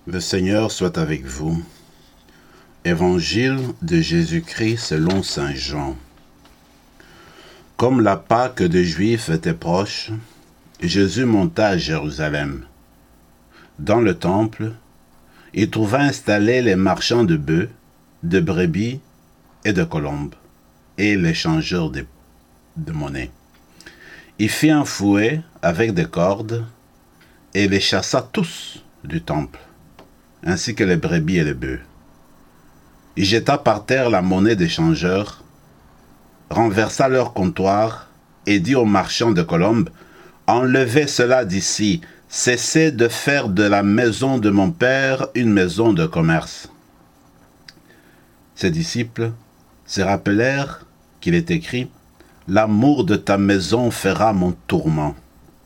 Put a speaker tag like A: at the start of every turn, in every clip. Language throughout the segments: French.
A: Le Seigneur soit avec vous. Évangile de Jésus-Christ selon saint Jean. Comme la Pâque des Juifs était proche, Jésus monta à Jérusalem. Dans le temple, il trouva installés les marchands de bœufs, de brebis et de colombes, et les changeurs de monnaie. Il fit un fouet avec des cordes et les chassa tous du temple, ainsi que les brebis et les bœufs. Il jeta par terre la monnaie des changeurs, renversa leur comptoir et dit aux marchands de colombes, « Enlevez cela d'ici, cessez de faire de la maison de mon Père une maison de commerce. » Ses disciples se rappelèrent qu'il est écrit, « L'amour de ta maison fera mon tourment. »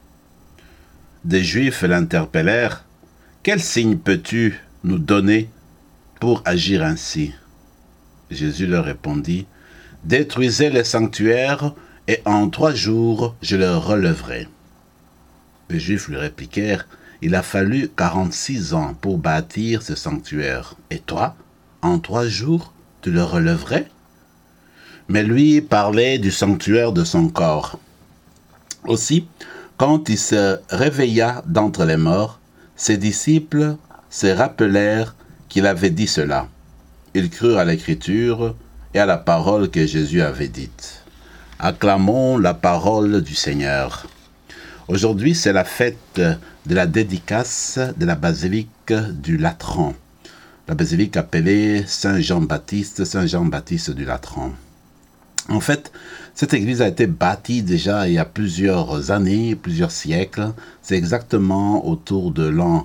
A: Des Juifs l'interpellèrent, « Quel signe peux-tu nous donner pour agir ainsi ?» Jésus leur répondit, « Détruisez les sanctuaires, et en 3 jours je le relèverai. » Les Juifs lui répliquèrent, « Il a fallu 46 ans pour bâtir ce sanctuaire, et toi, en 3 jours, tu le relèverais ?» Mais lui parlait du sanctuaire de son corps. Aussi, quand il se réveilla d'entre les morts, ses disciples se rappelèrent qu'il avait dit cela. Ils crurent à l'Écriture et à la parole que Jésus avait dite. Acclamons la parole du Seigneur. Aujourd'hui, c'est la fête de la dédicace de la basilique du Latran. La basilique appelée Saint Jean-Baptiste du Latran. En fait, cette église a été bâtie déjà il y a plusieurs années, plusieurs siècles. C'est exactement autour de l'an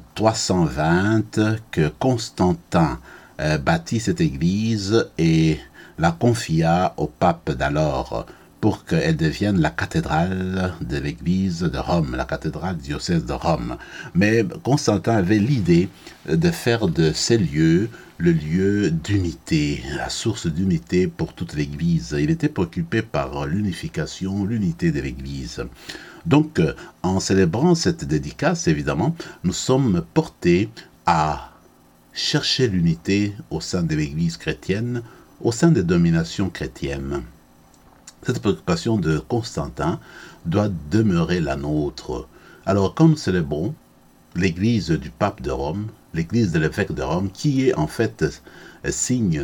A: 320 que Constantin bâtit cette église et la confia au pape d'alors pour qu'elle devienne la cathédrale de l'église de Rome, la cathédrale diocèse de Rome. Mais Constantin avait l'idée de faire de ces lieux le lieu d'unité, la source d'unité pour toute l'église. Il était préoccupé par l'unification, l'unité de l'église. Donc, en célébrant cette dédicace, évidemment, nous sommes portés à chercher l'unité au sein de l'Église chrétienne, au sein des dominations chrétiennes. Cette préoccupation de Constantin doit demeurer la nôtre. Alors, quand nous célébrons l'Église du pape de Rome, l'Église de l'évêque de Rome, qui est en fait signe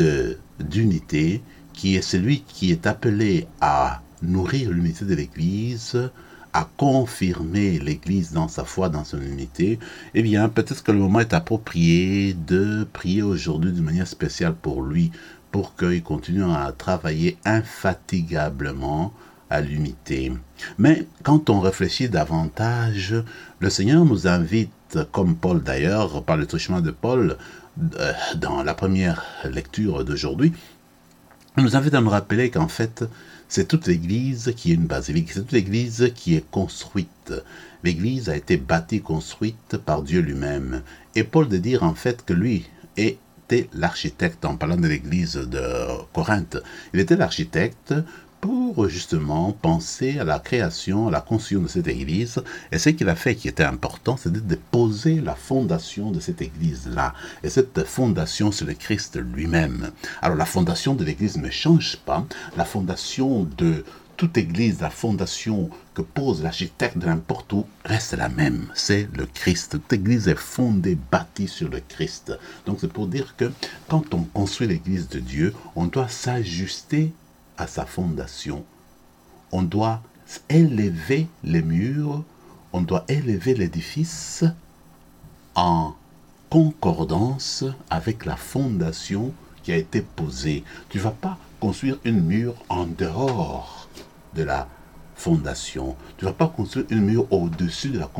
A: d'unité, qui est celui qui est appelé à nourrir l'unité de l'Église, à confirmer l'Église dans sa foi, dans son unité, eh bien, peut-être que le moment est approprié de prier aujourd'hui d'une manière spéciale pour lui, pour qu'il continue à travailler infatigablement à l'unité. Mais quand on réfléchit davantage, le Seigneur nous invite, comme Paul d'ailleurs, par le truchement de Paul, dans la première lecture d'aujourd'hui, il nous invite à nous rappeler qu'en fait, c'est toute l'Église qui est une basilique, c'est toute l'Église qui est construite. L'Église a été bâtie, construite par Dieu lui-même. Et Paul de dire en fait que lui était l'architecte, en parlant de l'Église de Corinthe, il était l'architecte pour justement penser à la création, à la construction de cette église. Et ce qu'il a fait qui était important, c'était de poser la fondation de cette église-là. Et cette fondation, c'est le Christ lui-même. Alors la fondation de l'église ne change pas. La fondation de toute église, la fondation que pose l'architecte de n'importe où, reste la même. C'est le Christ. Toute église est fondée, bâtie sur le Christ. Donc c'est pour dire que quand on construit l'église de Dieu, on doit s'ajuster à sa fondation. On doit élever les murs, on doit élever l'édifice en concordance avec la fondation qui a été posée. Tu ne vas pas construire une mur en dehors de la fondation. Tu ne vas pas construire une mur au-dessus de la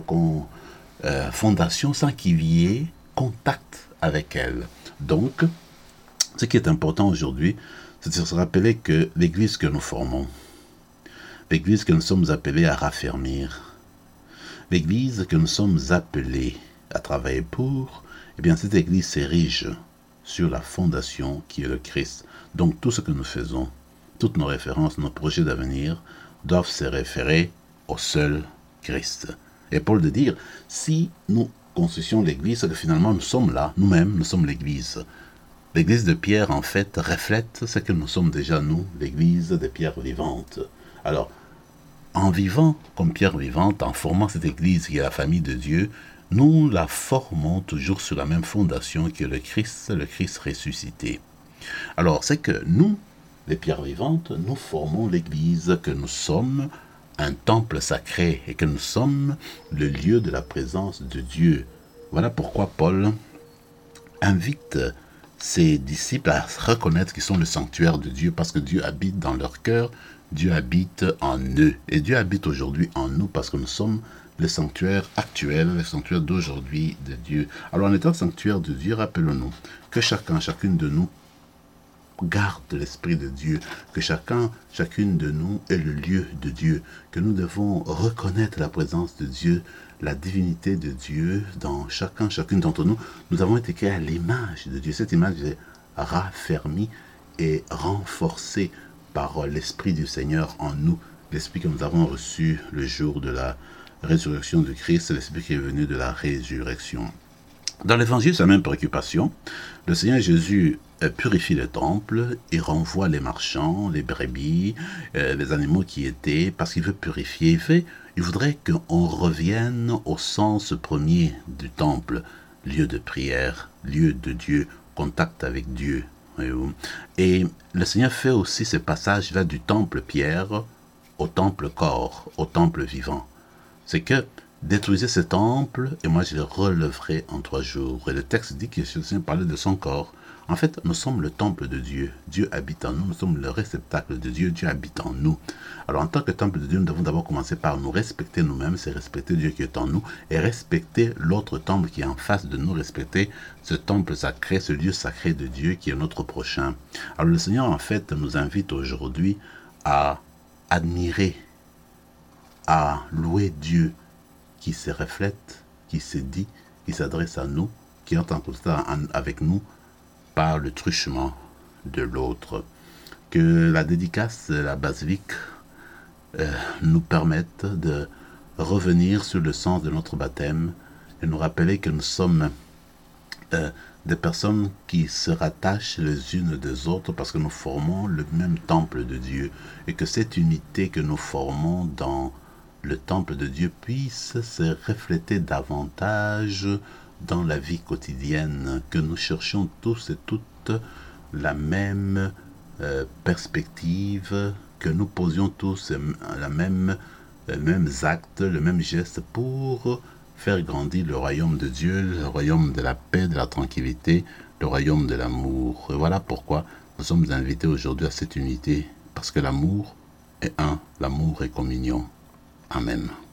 A: fondation sans qu'il y ait contact avec elle. Donc, ce qui est important aujourd'hui, c'est de se rappeler que l'Église que nous formons, l'Église que nous sommes appelés à raffermir, l'Église que nous sommes appelés à travailler pour, eh bien cette Église s'érige sur la fondation qui est le Christ. Donc tout ce que nous faisons, toutes nos références, nos projets d'avenir doivent se référer au seul Christ. Et Paul de dire, si nous construction de l'Église, c'est que finalement nous sommes là, nous-mêmes, nous sommes l'Église. L'Église de Pierre, en fait, reflète ce que nous sommes déjà, nous, l'Église des pierres vivantes. Alors, en vivant comme pierre vivante, en formant cette Église qui est la famille de Dieu, nous la formons toujours sur la même fondation que le Christ ressuscité. Alors, c'est que nous, les pierres vivantes, nous formons l'Église, que nous sommes un temple sacré et que nous sommes le lieu de la présence de Dieu. Voilà pourquoi Paul invite ses disciples à reconnaître qu'ils sont le sanctuaire de Dieu parce que Dieu habite dans leur cœur, Dieu habite en eux. Et Dieu habite aujourd'hui en nous parce que nous sommes le sanctuaire actuel, le sanctuaire d'aujourd'hui de Dieu. Alors en étant sanctuaire de Dieu, rappelons-nous que chacune de nous garde l'Esprit de Dieu, que chacune de nous est le lieu de Dieu, que nous devons reconnaître la présence de Dieu, la divinité de Dieu dans chacune d'entre nous. Nous avons été créés à l'image de Dieu. Cette image est raffermie et renforcée par l'Esprit du Seigneur en nous, l'Esprit que nous avons reçu le jour de la résurrection de Christ, l'Esprit qui est venu de la résurrection. Dans l'Évangile, c'est la même préoccupation. Le Seigneur Jésus purifie le temple, il renvoie les marchands, les brebis, les animaux qui étaient, parce qu'il veut purifier. Il voudrait qu'on revienne au sens premier du temple, lieu de prière, lieu de Dieu, contact avec Dieu. Et le Seigneur fait aussi ce passage là du temple pierre au temple corps, au temple vivant. C'est que détruisez ce temple et moi je le relèverai en 3 jours. Et le texte dit que le Seigneur parlait de son corps. En fait, nous sommes le temple de Dieu. Dieu habite en nous. Nous sommes le réceptacle de Dieu. Dieu habite en nous. Alors, en tant que temple de Dieu, nous devons d'abord commencer par nous respecter nous-mêmes. C'est respecter Dieu qui est en nous et respecter l'autre temple qui est en face de nous. Respecter ce temple sacré, ce lieu sacré de Dieu qui est notre prochain. Alors, le Seigneur, en fait, nous invite aujourd'hui à admirer, à louer Dieu qui se reflète, qui se dit, qui s'adresse à nous, qui est en contact avec nous, par le truchement de l'autre. Que la dédicace, la basilique, nous permette de revenir sur le sens de notre baptême et nous rappeler que nous sommes des personnes qui se rattachent les unes des autres parce que nous formons le même temple de Dieu et que cette unité que nous formons dans le temple de Dieu puisse se refléter davantage dans la vie quotidienne, que nous cherchions tous et toutes la même perspective, que nous posions tous les mêmes actes, le même geste pour faire grandir le royaume de Dieu, le royaume de la paix, de la tranquillité, le royaume de l'amour. Et voilà pourquoi nous sommes invités aujourd'hui à cette unité, parce que l'amour est un, l'amour est communion. Amen.